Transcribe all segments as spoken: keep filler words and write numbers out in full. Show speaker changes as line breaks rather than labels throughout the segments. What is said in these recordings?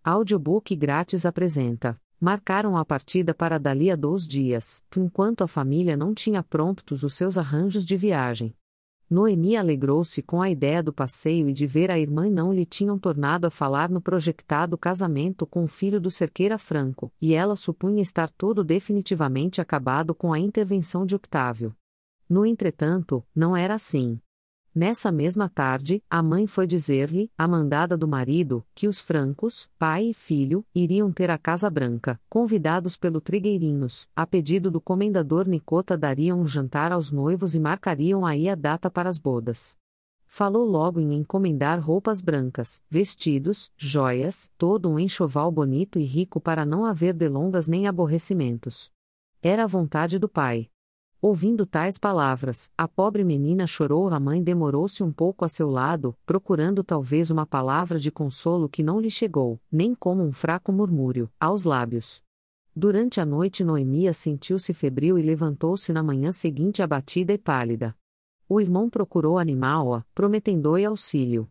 Audiobook grátis apresenta. Marcaram a partida para dali a dois dias, enquanto a família não tinha prontos os seus arranjos de viagem. Noemi alegrou-se com a ideia do passeio e de ver a irmã não lhe tinham tornado a falar no projectado casamento com o filho do Cerqueira Franco, e ela supunha estar tudo definitivamente acabado com a intervenção de Octávio. No entretanto, não era assim. Nessa mesma tarde, a mãe foi dizer-lhe, a mandada do marido, que os Francos, pai e filho, iriam ter a Casa Branca, convidados pelo Trigueirinhos, a pedido do comendador Nicota dariam um jantar aos noivos e marcariam aí a data para as bodas. Falou logo em encomendar roupas brancas, vestidos, joias, todo um enxoval bonito e rico para não haver delongas nem aborrecimentos. Era a vontade do pai. Ouvindo tais palavras, a pobre menina chorou. A mãe demorou-se um pouco a seu lado, procurando talvez uma palavra de consolo que não lhe chegou, nem como um fraco murmúrio, aos lábios. Durante a noite Noemia sentiu-se febril e levantou-se na manhã seguinte abatida e pálida. O irmão procurou animá-la, prometendo-lhe auxílio.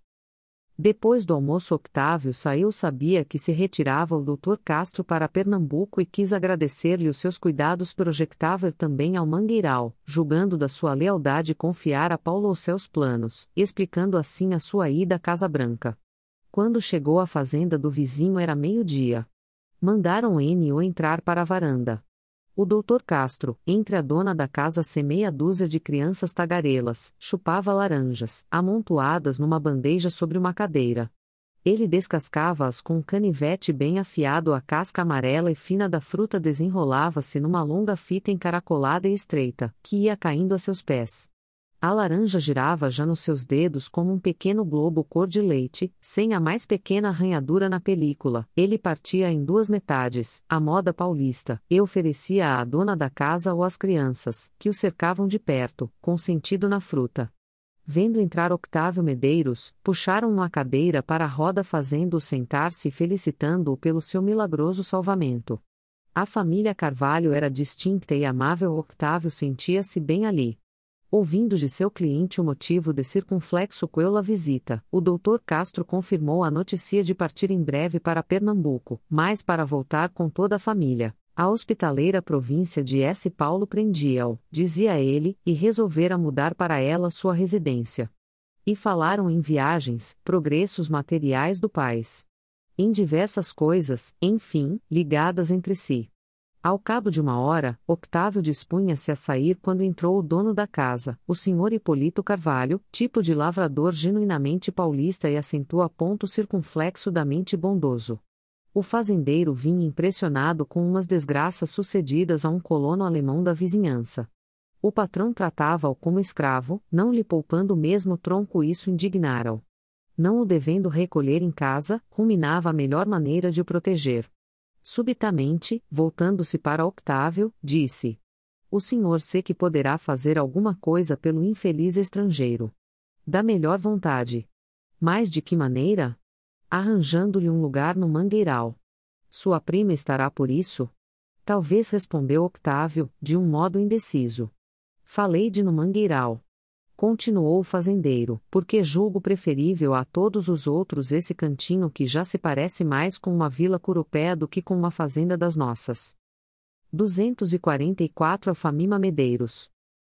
Depois do almoço Octávio saiu. Sabia que se retirava o doutor Castro para Pernambuco e quis agradecer-lhe os seus cuidados. Projectava ir também ao Mangueiral, julgando da sua lealdade confiar a Paulo os seus planos, explicando assim a sua ida à Casa Branca. Quando chegou à fazenda do vizinho era meio-dia. Mandaram N o entrar para a varanda. O doutor Castro, entre a dona da casa e meia dúzia de crianças tagarelas, chupava laranjas, amontoadas numa bandeja sobre uma cadeira. Ele descascava-as com um canivete bem afiado. A casca amarela e fina da fruta desenrolava-se numa longa fita encaracolada e estreita, que ia caindo a seus pés. A laranja girava já nos seus dedos como um pequeno globo cor de leite, sem a mais pequena arranhadura na película. Ele partia em duas metades, à moda paulista, e oferecia à dona da casa ou às crianças, que o cercavam de perto, consentido na fruta. Vendo entrar Octávio Medeiros, puxaram-no a cadeira para a roda, fazendo-o sentar-se e felicitando-o pelo seu milagroso salvamento. A família Carvalho era distinta e amável. Octávio sentia-se bem ali. Ouvindo de seu cliente o motivo de circunflexo coela visita, o doutor Castro confirmou a notícia de partir em breve para Pernambuco, mas para voltar com toda a família. A hospitaleira província de S. Paulo prendia-o, dizia ele, e resolvera mudar para ela sua residência. E falaram em viagens, progressos materiais do país. Em diversas coisas, enfim, ligadas entre si. Ao cabo de uma hora, Octávio dispunha-se a sair quando entrou o dono da casa, o senhor Hipólito Carvalho, tipo de lavrador genuinamente paulista e acentua ponto circunflexo da mente bondoso. O fazendeiro vinha impressionado com umas desgraças sucedidas a um colono alemão da vizinhança. O patrão tratava-o como escravo, não lhe poupando mesmo tronco. Isso indignara-o. Não o devendo recolher em casa, ruminava a melhor maneira de o proteger. Subitamente, voltando-se para Octávio, disse: "O senhor sei que poderá fazer alguma coisa pelo infeliz estrangeiro. Da melhor vontade. Mas de que maneira? Arranjando-lhe um lugar no Mangueiral. Sua prima estará por isso?" "Talvez", respondeu Octávio, de um modo indeciso. "Falei de no Mangueiral." Continuou o fazendeiro, "porque julgo preferível a todos os outros esse cantinho que já se parece mais com uma vila curopéa do que com uma fazenda das nossas." duzentos e quarenta e quatro A família Medeiros.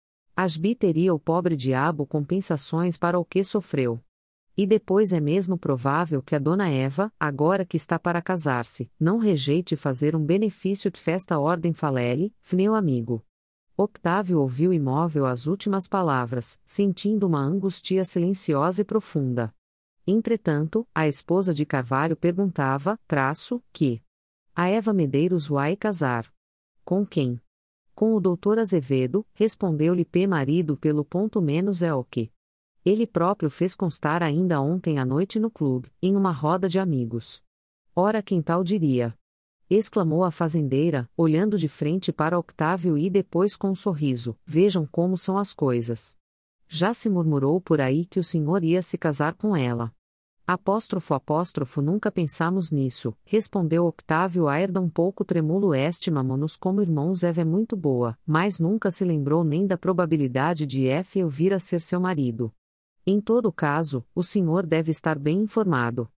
Asbi teria o pobre diabo compensações para o que sofreu. E depois é mesmo provável que a dona Eva, agora que está para casar-se, não rejeite fazer um benefício de festa ordem falele, fneu amigo. Octávio ouviu imóvel as últimas palavras, sentindo uma angústia silenciosa e profunda. Entretanto, a esposa de Carvalho perguntava, traço, que a Eva Medeiros vai casar. Com quem? Com o doutor Azevedo, respondeu-lhe P. marido pelo ponto menos é o que ele próprio fez constar ainda ontem à noite no clube, em uma roda de amigos. Ora quem tal diria? Exclamou a fazendeira, olhando de frente para Octávio e depois com um sorriso, vejam como são as coisas. Já se murmurou por aí que o senhor ia se casar com ela. Apóstrofo apóstrofo nunca pensamos nisso, respondeu Octávio Airda um pouco tremulo estimamo-nos como irmãos Eva é muito boa, mas nunca se lembrou nem da probabilidade de F eu vir a ser seu marido. Em todo caso, o senhor deve estar bem informado.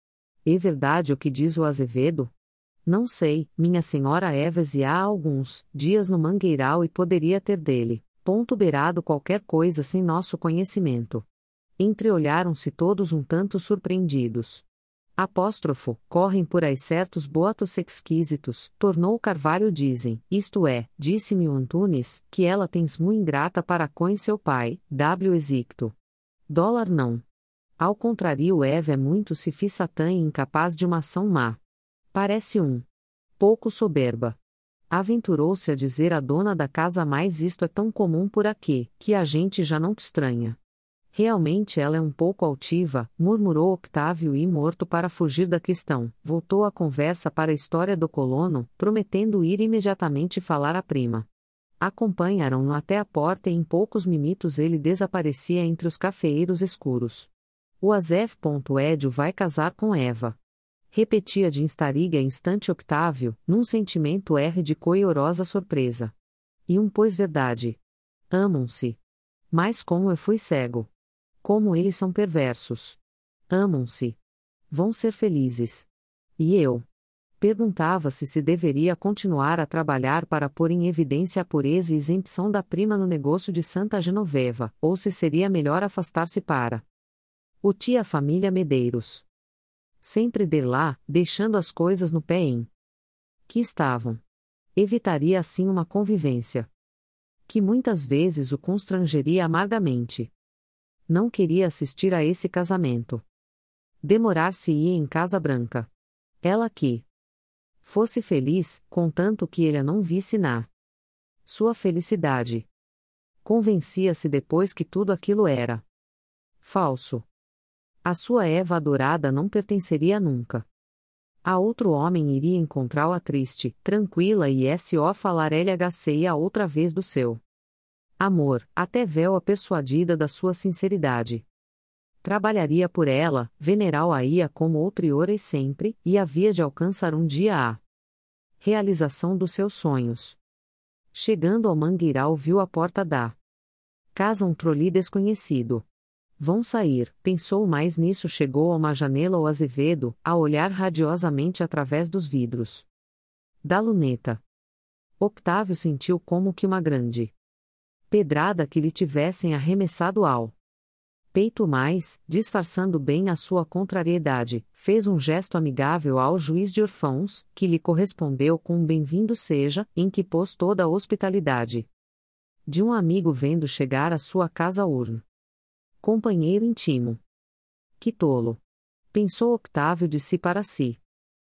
É verdade o que diz o Azevedo? Não sei, minha senhora Evas, e há alguns dias no mangueiral e poderia ter dele, ponto beirado qualquer coisa sem nosso conhecimento. Entreolharam-se todos um tanto surpreendidos. Apóstrofo, correm por aí certos boatos exquisitos, tornou Carvalho dizem, isto é, disse-me o Antunes, que ela tens muito ingrata para com seu pai, W. Exicto. Dólar não. Ao contrário, Eva é muito se fi satã e incapaz de uma ação má. Parece um pouco soberba. Aventurou-se a dizer à dona da casa, mas isto é tão comum por aqui, que a gente já não te estranha. Realmente ela é um pouco altiva, murmurou Octávio e, morto para fugir da questão, voltou a conversa para a história do colono, prometendo ir imediatamente falar à prima. Acompanharam-no até a porta e em poucos minutos ele desaparecia entre os cafeeiros escuros. O Azef. Édio vai casar com Eva. Repetia de instariga instante Octávio, num sentimento R de coiorosa surpresa. E um pois verdade. Amam-se. Mas como eu fui cego. Como eles são perversos. Amam-se. Vão ser felizes. E eu? Perguntava-se se deveria continuar a trabalhar para pôr em evidência a pureza e isenção da prima no negócio de Santa Genoveva, ou se seria melhor afastar-se para o tia família Medeiros. Sempre de lá, deixando as coisas no pé em que estavam. Evitaria assim uma convivência que muitas vezes o constrangeria amargamente. Não queria assistir a esse casamento. Demorar-se-ia em Casa Branca. Ela que fosse feliz, contanto que ele a não visse na sua felicidade. Convencia-se depois que tudo aquilo era falso. A sua Eva adorada não pertenceria nunca a outro homem, iria encontrá-la triste, tranquila e so falar L H C e a outra vez do seu amor, até véu a persuadida da sua sinceridade. Trabalharia por ela, veneral-a-ia como outriora e sempre, e havia de alcançar um dia a realização dos seus sonhos. Chegando ao mangueiral, viu a porta da casa um troli desconhecido. Vão sair, pensou, mais nisso chegou a uma janela o Azevedo, a olhar radiosamente através dos vidros da luneta. Octávio sentiu como que uma grande pedrada que lhe tivessem arremessado ao peito, mais, disfarçando bem a sua contrariedade, fez um gesto amigável ao juiz de órfãos, que lhe correspondeu com um bem-vindo seja, em que pôs toda a hospitalidade de um amigo vendo chegar à sua casa urno. Companheiro íntimo. Que tolo! Pensou Octávio de si para si.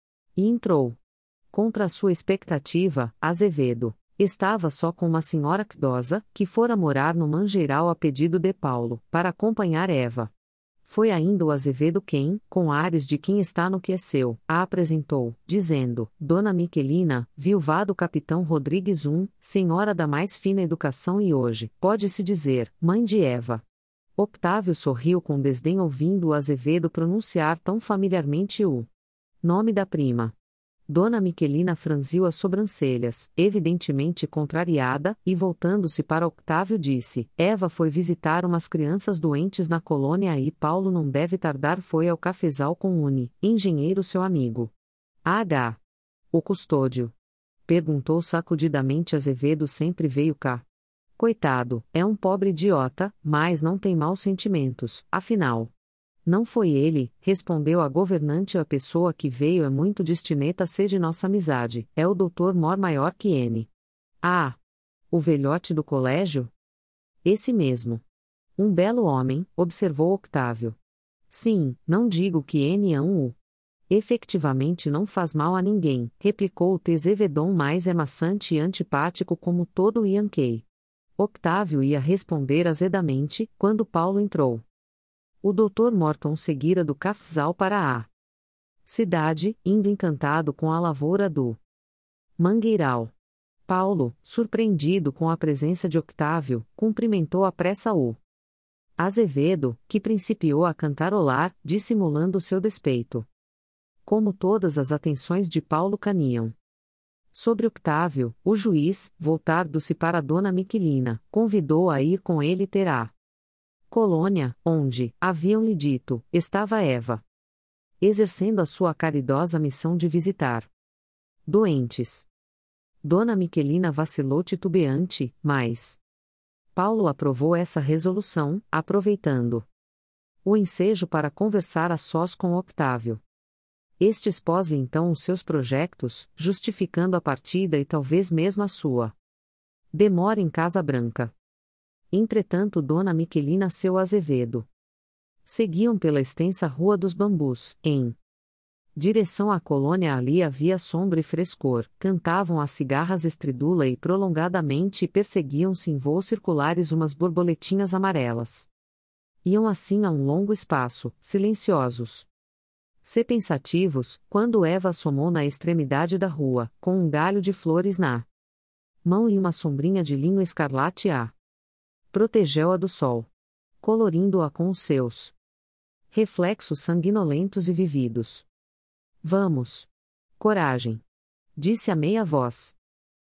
E entrou. Contra a sua expectativa, Azevedo estava só com uma senhora idosa, que fora morar no mangueiral a pedido de Paulo, para acompanhar Eva. Foi ainda o Azevedo quem, com ares de quem está no que é seu, a apresentou, dizendo, Dona Miquelina, viúva do capitão Rodrigues I, senhora da mais fina educação e hoje, pode-se dizer, mãe de Eva. Octávio sorriu com desdém ouvindo o Azevedo pronunciar tão familiarmente o nome da prima. Dona Miquelina franziu as sobrancelhas, evidentemente contrariada, e voltando-se para Octávio disse, Eva foi visitar umas crianças doentes na colônia e Paulo não deve tardar, foi ao cafezal com Uni, engenheiro seu amigo. H. O custódio. Perguntou sacudidamente Azevedo, sempre veio cá. Coitado, é um pobre idiota, mas não tem maus sentimentos, afinal. Não foi ele, respondeu a governante, a pessoa que veio é muito destineta a ser de nossa amizade, é o doutor Mor maior que N. Ah! O velhote do colégio? Esse mesmo. Um belo homem, observou Octávio. Sim, não digo que N é um U. Efectivamente não faz mal a ninguém, replicou o Tezevedon, mas é maçante e antipático como todo o Yankee. Octávio ia responder azedamente, quando Paulo entrou. O doutor Morton seguira do cafezal para a cidade, indo encantado com a lavoura do mangueiral. Paulo, surpreendido com a presença de Octávio, cumprimentou à pressa o Azevedo, que principiou a cantarolar, dissimulando o seu despeito. Como todas as atenções de Paulo caniam sobre Octávio, o juiz, voltando-se para Dona Miquelina, convidou a ir com ele ter a colônia, onde, haviam-lhe dito, estava Eva. exercendo a sua caridosa missão de visitar doentes. Dona Miquelina vacilou titubeante, mas Paulo aprovou essa resolução, aproveitando o ensejo para conversar a sós com Octávio. Este expôs-lhe então os seus projetos, justificando a partida e talvez mesmo a sua demora em Casa Branca. Entretanto, Dona Miquelina seu Azevedo seguiam pela extensa Rua dos Bambus, em direção à colônia. Ali havia sombra e frescor, cantavam as cigarras estridula e prolongadamente e perseguiam-se em voos circulares umas borboletinhas amarelas. Iam assim a um longo espaço, silenciosos. Se pensativos, quando Eva assomou na extremidade da rua, com um galho de flores na mão e uma sombrinha de linho escarlate a protegeu-a do sol, colorindo-a com os seus reflexos sanguinolentos e vividos. Vamos! Coragem! Disse a meia voz.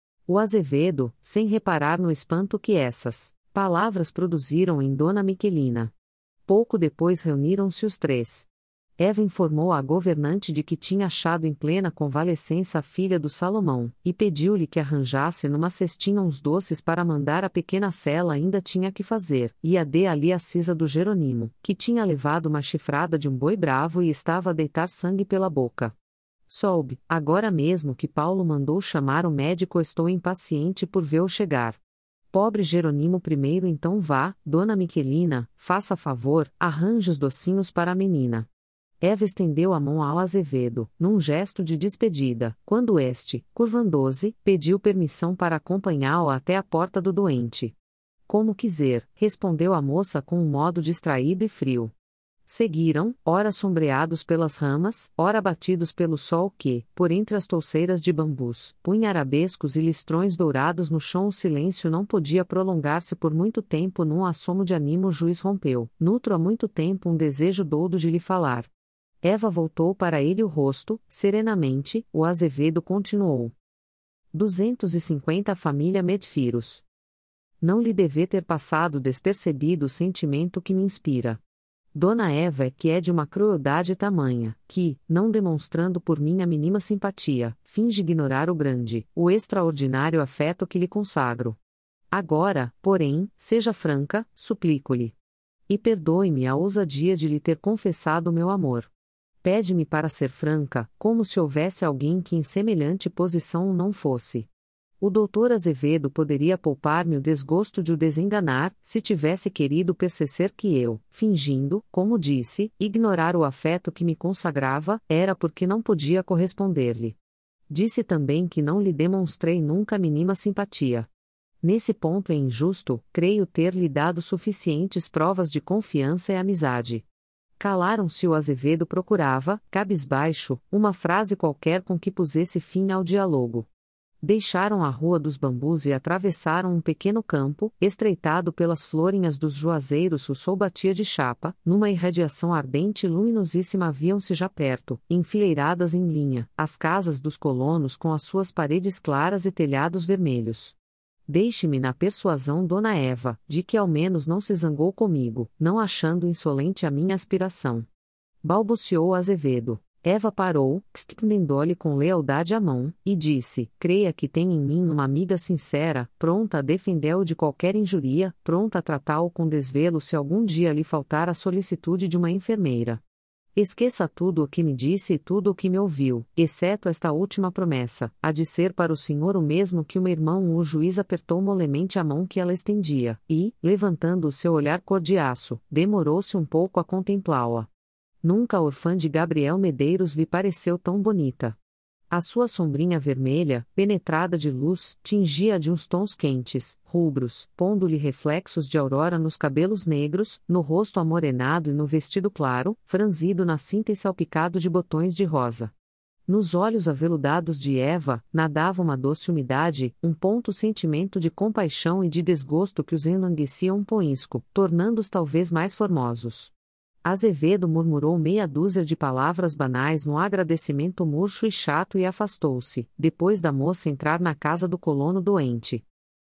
O Azevedo, sem reparar no espanto que essas palavras produziram em Dona Miquelina. Pouco depois reuniram-se os três. Eva informou à governante de que tinha achado em plena convalescença a filha do Salomão, e pediu-lhe que arranjasse numa cestinha uns doces para mandar a pequena Fela. Ainda tinha que fazer, e a dê ali a cisa do Jeronimo, que tinha levado uma chifrada de um boi bravo e estava a deitar sangue pela boca. Soube, agora mesmo, que Paulo mandou chamar o médico. Estou impaciente por vê-lo chegar. Pobre Jeronimo, primeiro então vá, Dona Miquelina, faça favor, arranje os docinhos para a menina. Eva estendeu a mão ao Azevedo, num gesto de despedida, quando este, curvando-se, pediu permissão para acompanhá-o até a porta do doente. Como quiser, respondeu a moça com um modo distraído e frio. Seguiram, ora sombreados pelas ramas, ora batidos pelo sol que, por entre as touceiras de bambus, punha arabescos e listrões dourados no chão. O silêncio não podia prolongar-se por muito tempo. Num assomo de animo o juiz rompeu, nutro há muito tempo um desejo doudo de lhe falar. Eva voltou para ele o rosto, serenamente. O Azevedo continuou. duzentos e cinquenta Família Medfiros. Não lhe deve ter passado despercebido o sentimento que me inspira. Dona Eva é que é de uma crueldade tamanha, que, não demonstrando por mim a mínima simpatia, finge ignorar o grande, o extraordinário afeto que lhe consagro. Agora, porém, seja franca, suplico-lhe. E perdoe-me a ousadia de lhe ter confessado o meu amor. Pede-me para ser franca, como se houvesse alguém que em semelhante posição não fosse. O doutor Azevedo poderia poupar-me o desgosto de o desenganar, se tivesse querido perceber que eu, fingindo, como disse, ignorar o afeto que me consagrava, era porque não podia corresponder-lhe. Disse também que não lhe demonstrei nunca a mínima simpatia. Nesse ponto é injusto, creio ter-lhe dado suficientes provas de confiança e amizade. Calaram-se. O Azevedo procurava, cabisbaixo, uma frase qualquer com que pusesse fim ao diálogo. Deixaram a Rua dos Bambus e atravessaram um pequeno campo, estreitado pelas florinhas dos juazeiros. O sol batia de chapa, numa irradiação ardente e luminosíssima. Haviam-se já perto, enfileiradas em linha, as casas dos colonos com as suas paredes claras e telhados vermelhos. Deixe-me na persuasão, Dona Eva, de que ao menos não se zangou comigo, não achando insolente a minha aspiração. Balbuciou Azevedo. Eva parou, estendendo-lhe com lealdade a mão, e disse: creia que tem em mim uma amiga sincera, pronta a defendê-lo de qualquer injuria, pronta a tratá-lo com desvelo se algum dia lhe faltar a solicitude de uma enfermeira. Esqueça tudo o que me disse e tudo o que me ouviu, exceto esta última promessa, a de ser para o senhor o mesmo que o meu irmão. O juiz apertou molemente a mão que ela estendia, e, levantando o seu olhar cor de aço, demorou-se um pouco a contemplá-la. Nunca a orfã de Gabriel Medeiros lhe pareceu tão bonita. A sua sombrinha vermelha, penetrada de luz, tingia de uns tons quentes, rubros, pondo-lhe reflexos de aurora nos cabelos negros, no rosto amorenado e no vestido claro, franzido na cinta e salpicado de botões de rosa. Nos olhos aveludados de Eva, nadava uma doce umidade, um ponto sentimento de compaixão e de desgosto que os enlanguecia um poisco, tornando-os talvez mais formosos. Azevedo murmurou meia dúzia de palavras banais num agradecimento murcho e chato e afastou-se, depois da moça entrar na casa do colono doente.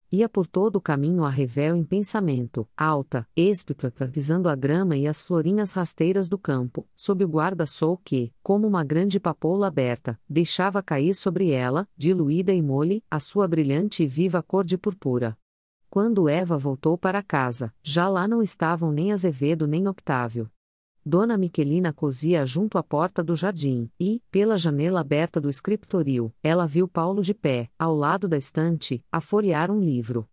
Ia por todo o caminho a revel em pensamento, alta, espícita, visando a grama e as florinhas rasteiras do campo, sob o guarda-sol que, como uma grande papoula aberta, deixava cair sobre ela, diluída e mole, a sua brilhante e viva cor de purpura. Quando Eva voltou para casa, já lá não estavam nem Azevedo nem Octávio. Dona Miquelina cosia junto à porta do jardim, e, pela janela aberta do escritoril, ela viu Paulo de pé, ao lado da estante, a folhear um livro.